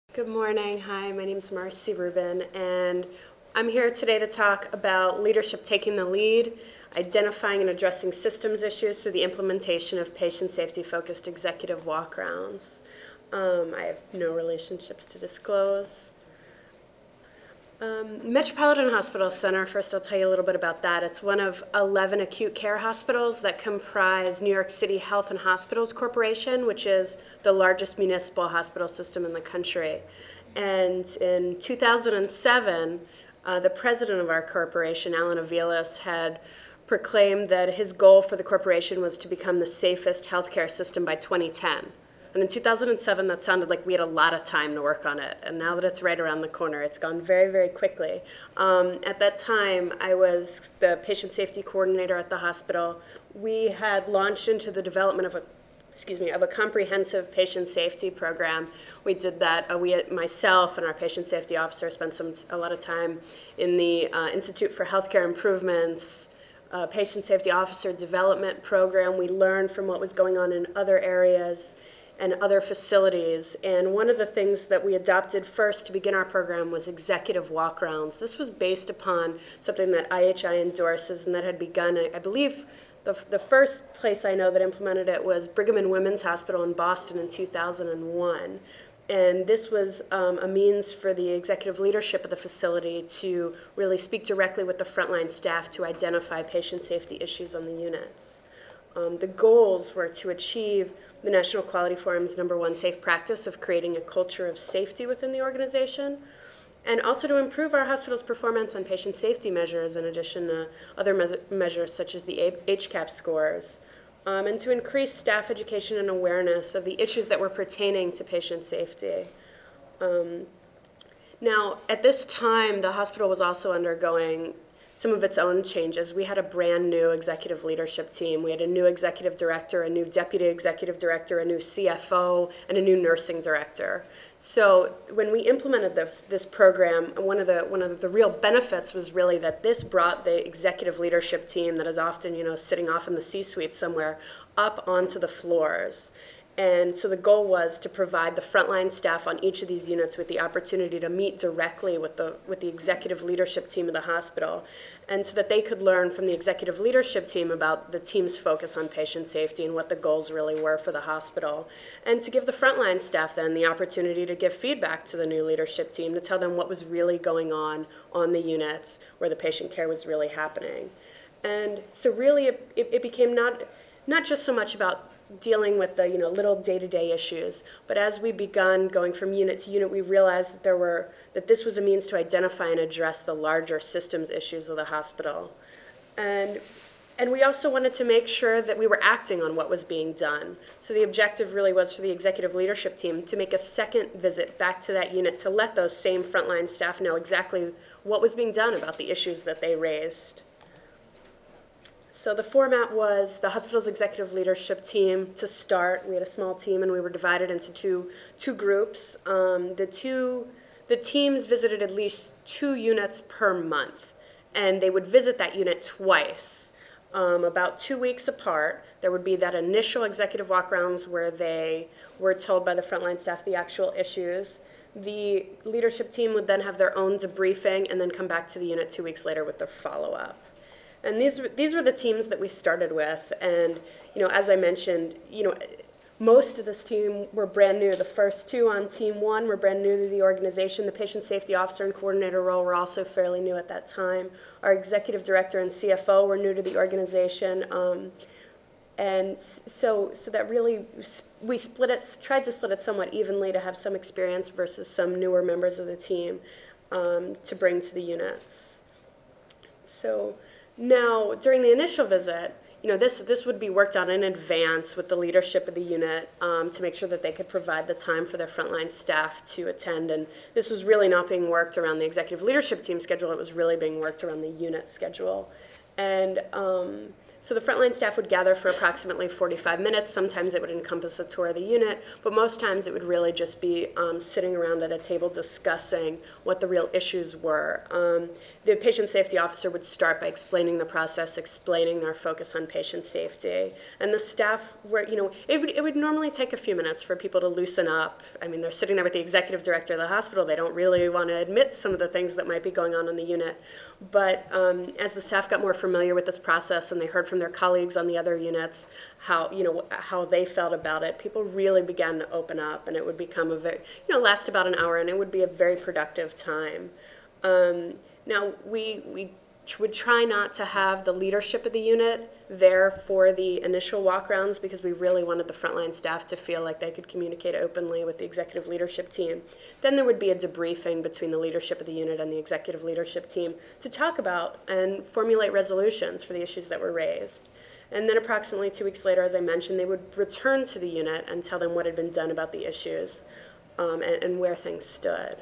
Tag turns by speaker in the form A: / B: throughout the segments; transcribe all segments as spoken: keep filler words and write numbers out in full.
A: Good morning. Hi, my name is Marcy Rubin, and I'm here today to talk about leadership taking the lead, identifying and addressing systems issues through the implementation of patient safety-focused executive walk-rounds. Um, I have no relationships to disclose. Um, Metropolitan Hospital Center, first I'll tell you a little bit about that. It's one of eleven acute care hospitals that comprise New York City Health and Hospitals Corporation, which is the largest municipal hospital system in the country. And in two thousand seven, uh, the president of our corporation, Alan Aviles, had proclaimed that his goal for the corporation was to become the safest healthcare system by twenty ten. And in two thousand seven, that sounded like we had a lot of time to work on it. And now that it's right around the corner, it's gone very, very quickly. Um, at that time, I was the patient safety coordinator at the hospital. We had launched into the development of a excuse me, of a comprehensive patient safety program. We did that. Uh, we, myself and our patient safety officer, spent some a lot of time in the uh, Institute for Healthcare Improvements uh, patient safety officer development program. We learned from what was going on in other areas and other facilities. And one of the things that we adopted first to begin our program was executive walk-rounds. This was based upon something that I H I endorses and that had begun, I, I believe, the, the first place I know that implemented it was Brigham and Women's Hospital in Boston in two thousand one. And this was um, a means for the executive leadership of the facility to really speak directly with the frontline staff to identify patient safety issues on the units. Um, the goals were to achieve the National Quality Forum's number one safe practice of creating a culture of safety within the organization, and also to improve our hospital's performance on patient safety measures in addition to other me measures such as the H CAHPS scores, um, and to increase staff education and awareness of the issues that were pertaining to patient safety. Um, now, at this time, the hospital was also undergoing some of its own changes. We had a brand new executive leadership team. We had a new executive director, a new deputy executive director, a new C F O, and a new nursing director. So when we implemented this, this program, one of the one of the real benefits was really that this brought the executive leadership team that is often, you know, sitting off in the C-suite somewhere up onto the floors. And so the goal was to provide the frontline staff on each of these units with the opportunity to meet directly with the, with the executive leadership team of the hospital, and so that they could learn from the executive leadership team about the team's focus on patient safety and what the goals really were for the hospital, and to give the frontline staff then the opportunity to give feedback to the new leadership team, to tell them what was really going on on the units where the patient care was really happening. And so really it, it, it became not, not just so much about dealing with the you know little day-to-day issues, but as we begun going from unit to unit, we realized that there were that this was a means to identify and address the larger systems issues of the hospital, and and we also wanted to make sure that we were acting on what was being done. So the objective really was for the executive leadership team to make a second visit back to that unit to let those same frontline staff know exactly what was being done about the issues that they raised. So the format was the hospital's executive leadership team to start. We had a small team, and we were divided into two two groups. Um, the two the teams visited at least two units per month, and they would visit that unit twice, um, about two weeks apart. There would be that initial executive walk-rounds where they were told by the frontline staff the actual issues. The leadership team would then have their own debriefing and then come back to the unit two weeks later with their follow-up. And these these were the teams that we started with, and you know, as I mentioned, you know, most of this team were brand new. The first two on team one were brand new to the organization. The patient safety officer and coordinator role were also fairly new at that time. Our executive director and C F O were new to the organization, um, and so so that really we split it, tried to split it somewhat evenly to have some experience versus some newer members of the team um, to bring to the units. So. Now, during the initial visit, you know, this, this would be worked on in advance with the leadership of the unit um, to make sure that they could provide the time for their frontline staff to attend. And this was really not being worked around the executive leadership team schedule. It was really being worked around the unit schedule. And um, So the frontline staff would gather for approximately forty-five minutes. Sometimes it would encompass a tour of the unit, but most times it would really just be um, sitting around at a table discussing what the real issues were. Um, the patient safety officer would start by explaining the process, explaining our focus on patient safety. And the staff were, you know, it would, it would normally take a few minutes for people to loosen up. I mean, they're sitting there with the executive director of the hospital. They don't really want to admit some of the things that might be going on in the unit. But um, as the staff got more familiar with this process and they heard from their colleagues on the other units how, you know, how they felt about it, people really began to open up, and it would become a very, you know, last about an hour, and it would be a very productive time. Um, now, we, we would try not to have the leadership of the unit there for the initial walk-rounds because we really wanted the frontline staff to feel like they could communicate openly with the executive leadership team. Then there would be a debriefing between the leadership of the unit and the executive leadership team to talk about and formulate resolutions for the issues that were raised. And then approximately two weeks later, as I mentioned, they would return to the unit and tell them what had been done about the issues um, and, and where things stood.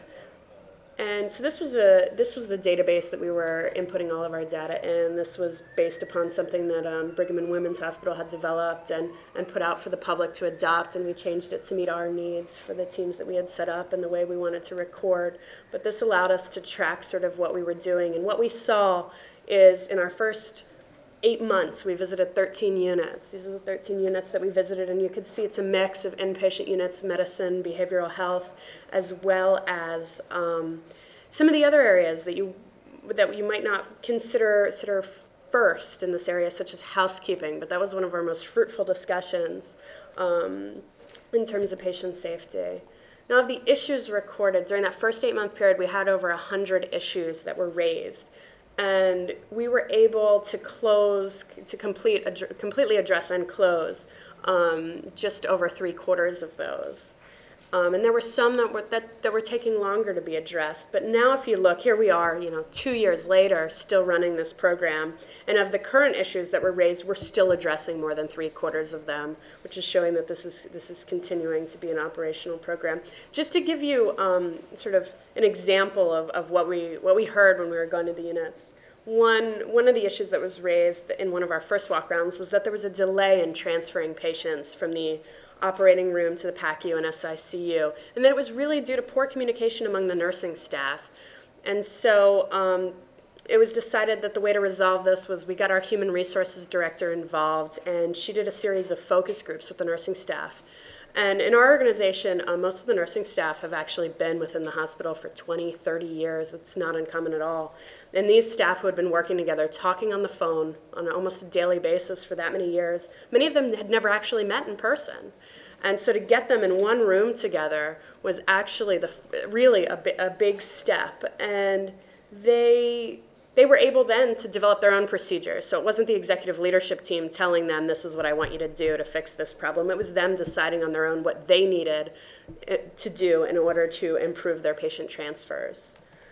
A: And so this was a this was the database that we were inputting all of our data in. This was based upon something that um, Brigham and Women's Hospital had developed and, and put out for the public to adopt, and we changed it to meet our needs for the teams that we had set up and the way we wanted to record. But this allowed us to track sort of what we were doing. And what we saw is in our first eight months, we visited thirteen units. These are the thirteen units that we visited, and you could see it's a mix of inpatient units, medicine, behavioral health, as well as um, some of the other areas that you that you might not consider sort of first in this area, such as housekeeping. But that was one of our most fruitful discussions um, in terms of patient safety. Now, of the issues recorded during that first eight-month period, we had over one hundred issues that were raised. And we were able to close, to complete, ad- completely address and close um, just over three quarters of those. Um, and there were some that were, that, that were taking longer to be addressed. But now if you look, here we are, you know, two years later, still running this program. And of the current issues that were raised, we're still addressing more than three quarters of them, which is showing that this is, this is continuing to be an operational program. Just to give you um, sort of an example of, of what we, what we heard when we were going to the units. One, one of the issues that was raised in one of our first walk-rounds was that there was a delay in transferring patients from the operating room to the P A C U and S I C U, and that it was really due to poor communication among the nursing staff. And so um, it was decided that the way to resolve this was we got our human resources director involved, and she did a series of focus groups with the nursing staff. And in our organization, uh, most of the nursing staff have actually been within the hospital for twenty, thirty years. It's not uncommon at all. And these staff who had been working together, talking on the phone on almost a daily basis for that many years, many of them had never actually met in person. And so to get them in one room together was actually the really a, a big step. And they... They were able then to develop their own procedures. So it wasn't the executive leadership team telling them, this is what I want you to do to fix this problem. It was them deciding on their own what they needed to do in order to improve their patient transfers.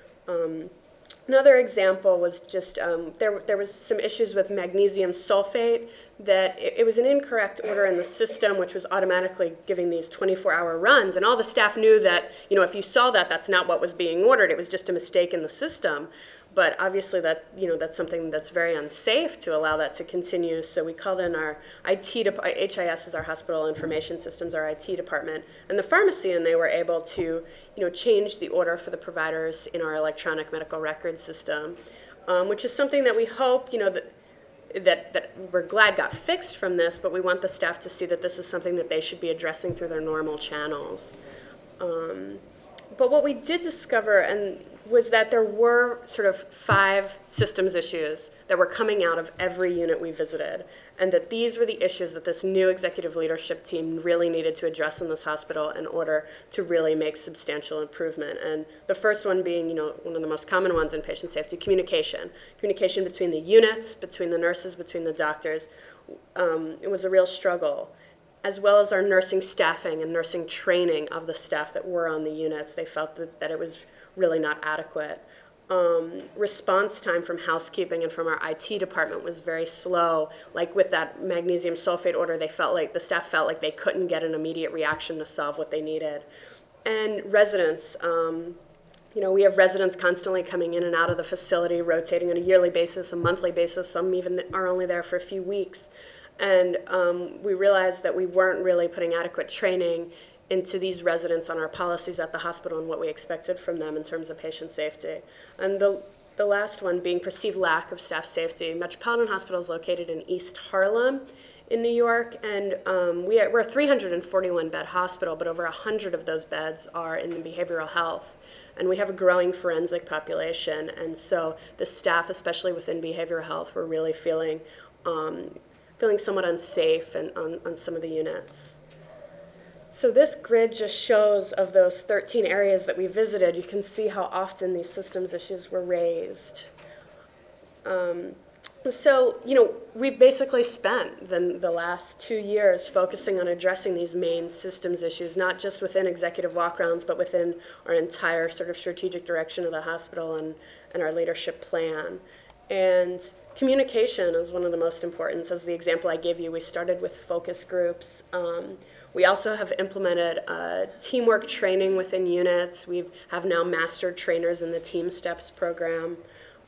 A: Um, another example was just, um, there, there was some issues with magnesium sulfate, that it, it was an incorrect order in the system, which was automatically giving these twenty-four hour runs. And all the staff knew that, you know, if you saw that, that's not what was being ordered. It was just a mistake in the system. But obviously that, you know, that's something that's very unsafe to allow that to continue. So we called in our I T, de- H I S is our Hospital Information Systems, our I T department, and the pharmacy, and they were able to, you know, change the order for the providers in our electronic medical record system, um, which is something that we hope, you know, that, that, that we're glad got fixed from this, but we want the staff to see that this is something that they should be addressing through their normal channels. Um, but what we did discover, and was that there were sort of five systems issues that were coming out of every unit we visited, and that these were the issues that this new executive leadership team really needed to address in this hospital in order to really make substantial improvement. And the first one being, you know, one of the most common ones in patient safety, communication. Communication between the units, between the nurses, between the doctors. Um, it was a real struggle, as well as our nursing staffing and nursing training of the staff that were on the units. They felt that, that it was really not adequate. Um, response time from housekeeping and from our I T department was very slow. Like with that magnesium sulfate order, they felt like, the staff felt like they couldn't get an immediate reaction to solve what they needed. And residents, um, You know, we have residents constantly coming in and out of the facility, rotating on a yearly basis, a monthly basis. Some even are only there for a few weeks. And um, we realized that we weren't really putting adequate training into these residents on our policies at the hospital and what we expected from them in terms of patient safety. And the, the last one being perceived lack of staff safety. Metropolitan Hospital is located in East Harlem in New York, and um, we are, we're a three hundred forty-one bed hospital, but over one hundred of those beds are in the behavioral health. And we have a growing forensic population, and so the staff, especially within behavioral health, were really feeling um, feeling somewhat unsafe and on, on some of the units. So this grid just shows of those thirteen areas that we visited, you can see how often these systems issues were raised. Um, so, you know, we've basically spent the, the last two years focusing on addressing these main systems issues, not just within executive walk-rounds, but within our entire sort of strategic direction of the hospital and, and our leadership plan. And communication is one of the most important. As the example I gave you, we started with focus groups. Um, we also have implemented uh, teamwork training within units. We have now mastered trainers in the Team Steps program.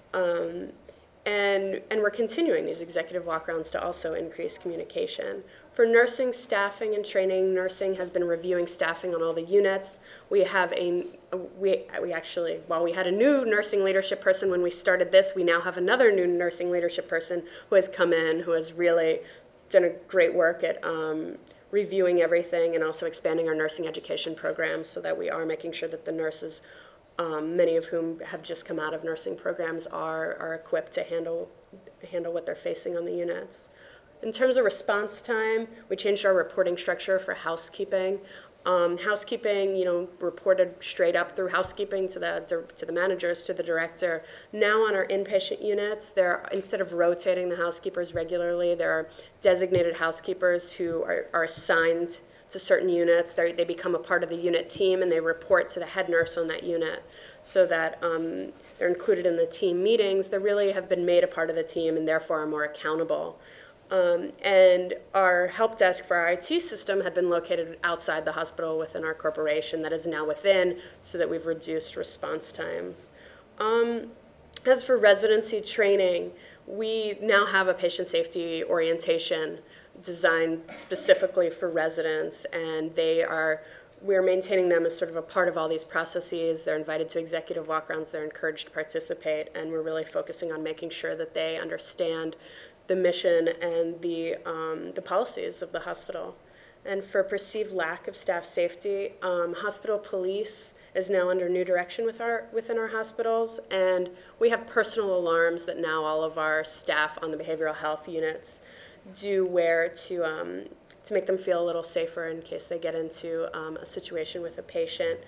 A: Um, And, and we're continuing these executive walk-rounds to also increase communication. For nursing, staffing, and training, nursing has been reviewing staffing on all the units. We have a, we, we actually, while we had a new nursing leadership person when we started this, we now have another new nursing leadership person who has come in, who has really done a great work at um, reviewing everything and also expanding our nursing education programs so that we are making sure that the nurses, Um, many of whom have just come out of nursing programs, are, are equipped to handle, handle what they're facing on the units. In terms of response time, we changed our reporting structure for housekeeping. Um, housekeeping, you know, reported straight up through housekeeping to the, to the managers, to the director. Now on our inpatient units, there, instead of rotating the housekeepers regularly, there are designated housekeepers who are, are assigned to certain units. They're, they become a part of the unit team, and they report to the head nurse on that unit so that um, they're included in the team meetings. They really have been made a part of the team and therefore are more accountable. Um, and our help desk for our I T system had been located outside the hospital within our corporation that is now within, so that we've reduced response times. Um, as for residency training, we now have a patient safety orientation designed specifically for residents, and they are, we're maintaining them as sort of a part of all these processes. They're invited to executive walk-rounds, they're encouraged to participate, and we're really focusing on making sure that they understand the mission and the, um, the policies of the hospital. And for perceived lack of staff safety, um, hospital police is now under new direction with our, within our hospitals, and we have personal alarms that now all of our staff on the behavioral health units do wear to, um, to make them feel a little safer in case they get into um, a situation with a patient.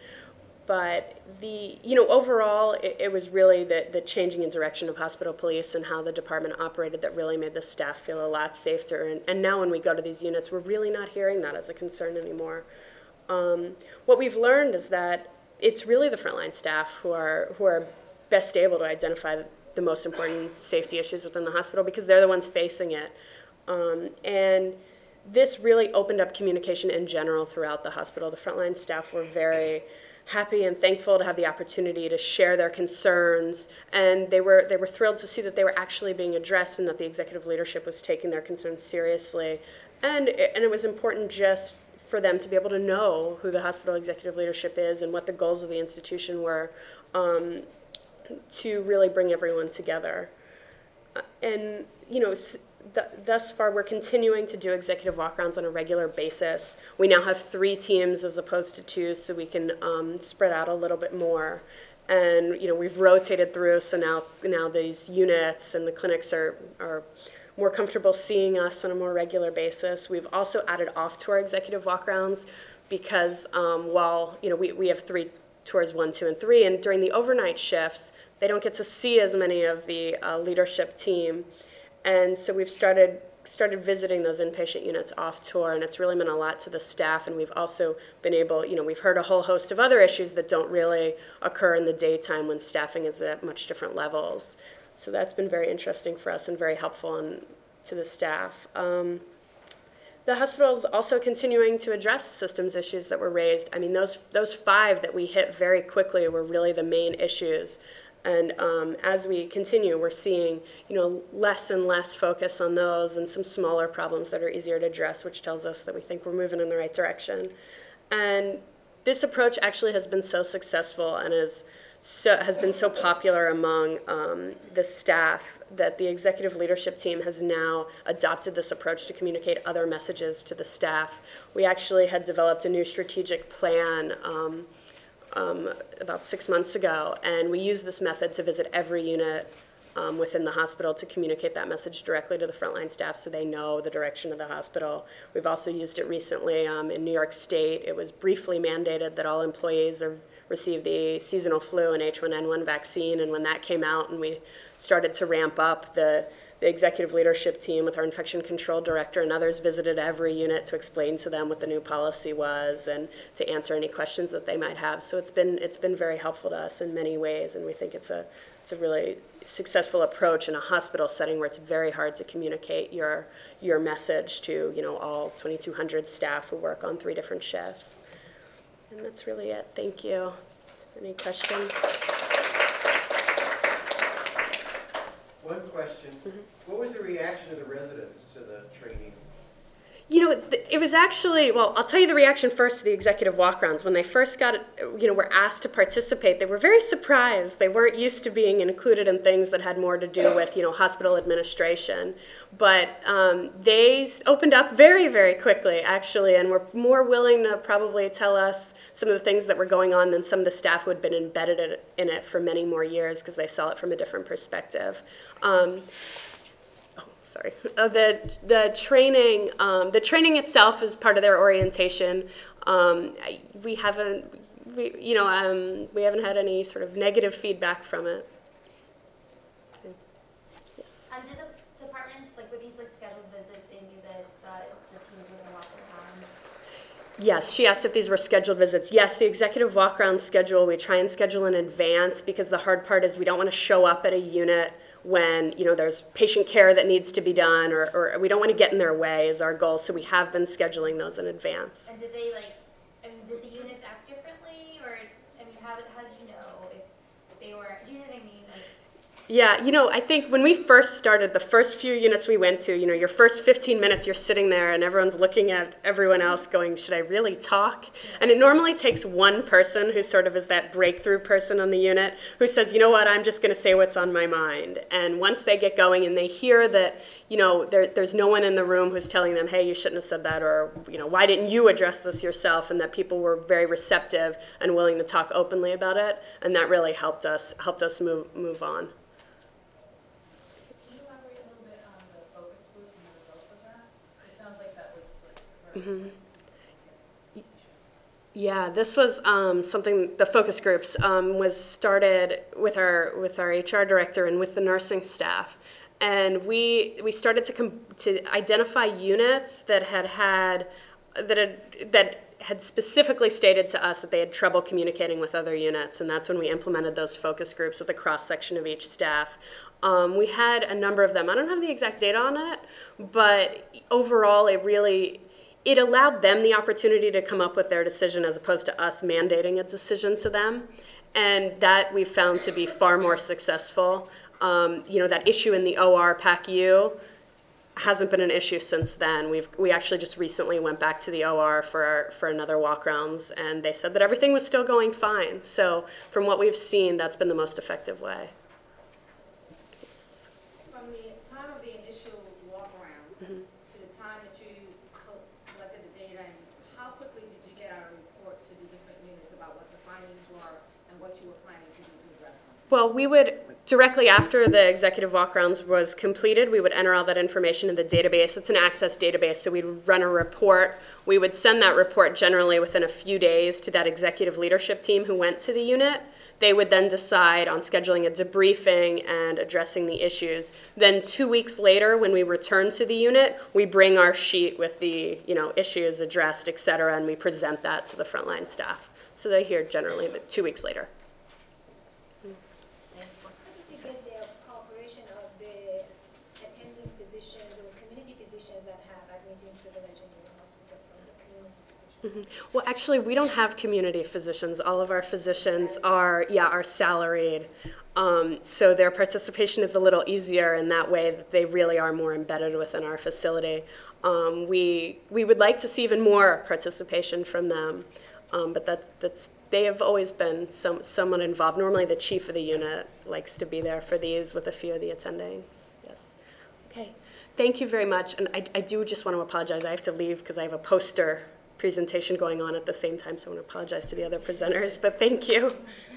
A: But the, you know, overall, it, it was really the, the changing in direction of hospital police and how the department operated that really made the staff feel a lot safer. And, and now when we go to these units, we're really not hearing that as a concern anymore. Um, what we've learned is that it's really the frontline staff who are, who are best able to identify the most important safety issues within the hospital, because they're the ones facing it. Um, and this really opened up communication in general throughout the hospital. The frontline staff were very happy and thankful to have the opportunity to share their concerns, and they were they were thrilled to see that they were actually being addressed and that the executive leadership was taking their concerns seriously. And it, and it was important just for them to be able to know who the hospital executive leadership is and what the goals of the institution were, um, to really bring everyone together. Uh, and you know. Th thus far, we're continuing to do executive walk-rounds on a regular basis. We now have three teams as opposed to two, so we can um, spread out a little bit more. And you know, we've rotated through, so now now these units and the clinics are are more comfortable seeing us on a more regular basis. We've also added off to our executive walk-rounds because um, while you know we we have three tours, one, two, and three, and during the overnight shifts, they don't get to see as many of the uh, leadership team. And so we've started started visiting those inpatient units off tour, and it's really meant a lot to the staff. And we've also been able, you know, we've heard a whole host of other issues that don't really occur in the daytime when staffing is at much different levels. So that's been very interesting for us and very helpful and to the staff. Um, The hospital is also continuing to address systems issues that were raised. I mean, those those five that we hit very quickly were really the main issues. And um, as we continue, we're seeing, you know, less and less focus on those and some smaller problems that are easier to address, which tells us that we think we're moving in the right direction. And this approach actually has been so successful and is so, has been so popular among um, the staff that the executive leadership team has now adopted this approach to communicate other messages to the staff. We actually had developed a new strategic plan um, um, about six months ago, and we use this method to visit every unit um, within the hospital to communicate that message directly to the frontline staff so they know the direction of the hospital. We've also used it recently um, in New York State. It was briefly mandated that all employees are, receive the seasonal flu and H one N one vaccine, and when that came out and we started to ramp up, the The executive leadership team with our infection control director and others visited every unit to explain to them what the new policy was and to answer any questions that they might have. So it's been it's been very helpful to us in many ways, and we think it's a it's a really successful approach in a hospital setting where it's very hard to communicate your your message to, you know, all twenty-two hundred staff who work on three different shifts. And that's really it. Thank you. Any questions?
B: One question. Mm-hmm. What was the reaction of the residents to the training?
A: You know, it was actually, well, I'll tell you the reaction first to the executive walk-rounds. When they first got, you know, were asked to participate, they were very surprised. They weren't used to being included in things that had more to do with, you know, hospital administration. But um, they opened up very, very quickly, actually, and were more willing to probably tell us some of the things that were going on than some of the staff who had been embedded in it for many more years because they saw it from a different perspective. Um, Sorry. Uh, the the training um, the training itself is part of their orientation. Um, I, we haven't we you know um, we haven't had any sort of negative feedback from it. Okay. Yes.
C: And did the departments, like with these like scheduled visits, they knew that uh, the teams were going to walk around?
A: Yes, she asked if these were scheduled visits. Yes, the executive walk-around schedule we try and schedule in advance because the hard part is we don't want to show up at a unit when, you know, there's patient care that needs to be done, or, or we don't want to get in their way is our goal, so we have been scheduling those in advance.
C: And did they, like, I mean, did the units act differently, or, I mean, how, how did you know if they were, do you know what I mean? Like,
A: yeah, you know, I think when we first started, the first few units we went to, you know, your first fifteen minutes you're sitting there and everyone's looking at everyone else going, should I really talk? And it normally takes one person who sort of is that breakthrough person on the unit who says, you know what, I'm just going to say what's on my mind. And once they get going and they hear that, you know, there, there's no one in the room who's telling them, hey, you shouldn't have said that, or, you know, why didn't you address this yourself? And that people were very receptive and willing to talk openly about it. And that really helped us, helped us move, move on. Mm-hmm. Yeah, this was um, something, the focus groups um, was started with our with our H R director and with the nursing staff. And we we started to com- to identify units that had had that had that had specifically stated to us that they had trouble communicating with other units, and that's when we implemented those focus groups with a cross section of each staff. Um, we had a number of them. I don't have the exact data on it, but overall, it really it allowed them the opportunity to come up with their decision as opposed to us mandating a decision to them, and that we've found to be far more successful. Um, you know, that issue in the O R P A C U hasn't been an issue since then. We've we actually just recently went back to the O R for our, for another walk rounds, and they said that everything was still going fine. So from what we've seen, that's been the most effective way.
D: From the time of the initial walk rounds mm-hmm. to the time that you collected the data, and how quickly did you get our report to the different units about what the findings were and what you were planning to do to address them?
A: Well, we would, directly after the executive walk-rounds was completed, we would enter all that information in the database. It's an Access database, so we'd run a report. We would send that report generally within a few days to that executive leadership team who went to the unit. They would then decide on scheduling a debriefing and addressing the issues. Then two weeks later, when we return to the unit, we bring our sheet with the, you know, issues addressed, et cetera, and we present that to the frontline staff. So they hear generally two weeks later.
E: Physicians or community physicians that have admitting privilege in
A: Mhm. Well, actually, we don't have community physicians. All of our physicians are, yeah, are salaried. Um, so their participation is a little easier in that way that they really are more embedded within our facility. Um, we, we would like to see even more participation from them, um, but that, that's, they have always been some, someone involved. Normally the chief of the unit likes to be there for these with a few of the attendings. Yes. Okay. Thank you very much. And I, I do just want to apologize. I have to leave because I have a poster presentation going on at the same time, so I want to apologize to the other presenters, but thank you.